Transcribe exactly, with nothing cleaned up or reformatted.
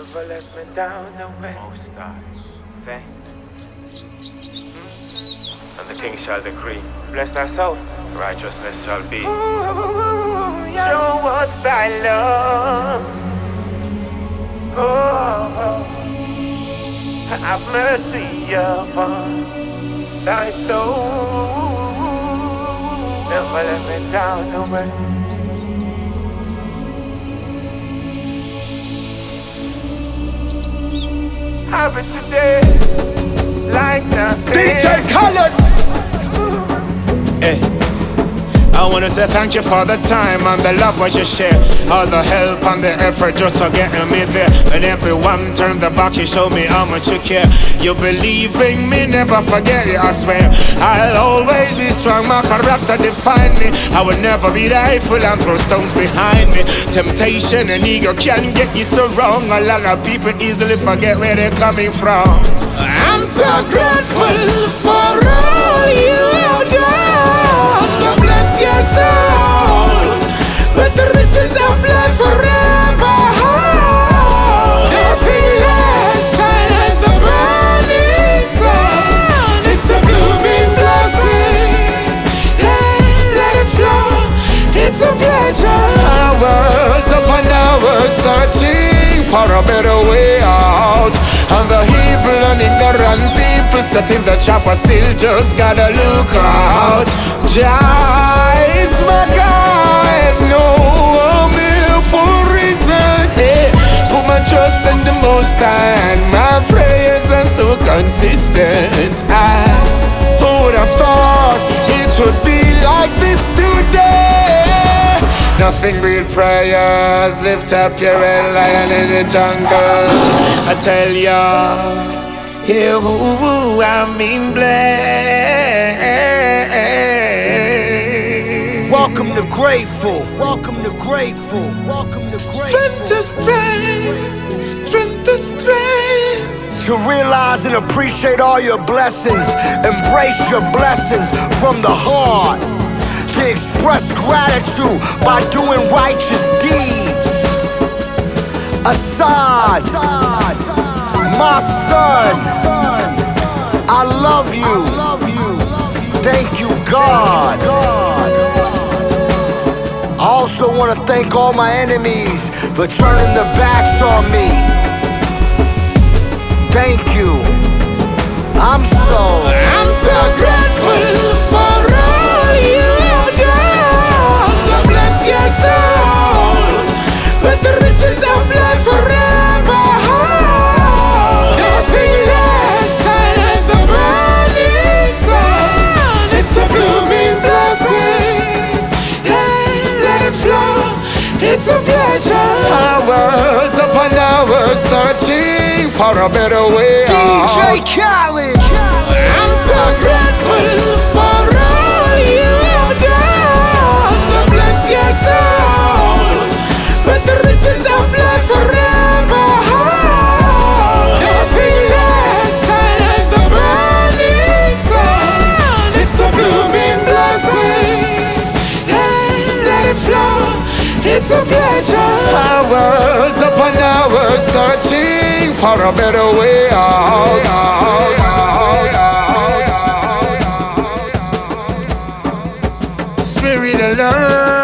never let me down, no way. Most High, say, and the king shall decree, bless thy soul, righteousness shall be. Ooh, yeah. Show us thy love. Oh, have mercy upon thy soul. Never let me down, no way. Have it today, like nothing. D J Khaled. Hey. I wanna say thank you for the time and the love what you share. All the help and the effort just for getting me there. When everyone turned their back, you show me how much you care. You believe in me, never forget it, I swear. I'll always be strong, my character define me. I will never be rightful and throw stones behind me. Temptation and ego can get you so wrong. A lot of people easily forget where they're coming from. I'm so grateful for all you have done to bless your soul with the riches of life forever. Nothing less shine as the burning sun. It's a blooming blessing. Hey, let it flow. It's a pleasure. Hours upon hours searching for a better way out. And the evil and ignorant people sat in the trap, I still just gotta look out. Jah is my guide, no, I'm here for a reason. Hey, put my trust in the Most High, and my prayers are so consistent. I, who would have thought it would be like this today? Nothing but prayers, lift up your head, lion in the jungle. I tell ya, here who I've been blessed. Welcome to Grateful. Welcome to Grateful. Welcome to Grateful. Strength to strength, strength to strength. To realize and appreciate all your blessings, embrace your blessings from the heart. To express gratitude by doing righteous deeds. Assad, my son, I love you. Thank you, God. I also want to thank all my enemies for turning their backs on me. Thank you. I'm so, I'm so grateful for all you have done to bless your soul with the riches of life forever. Nothing less shine as the burning sun. It's a blooming blessing. Hey, let it flow. It's a pleasure. Hours upon hours searching for a better way out. D J Khaled. I'm so grateful for all you have done to bless your soul with the riches of life forever. Nothing less shine as the burning sun. It's a blooming blessing. Hey, let it flow. It's a pleasure. Hours upon hours searching for a better way out. Spirit alone.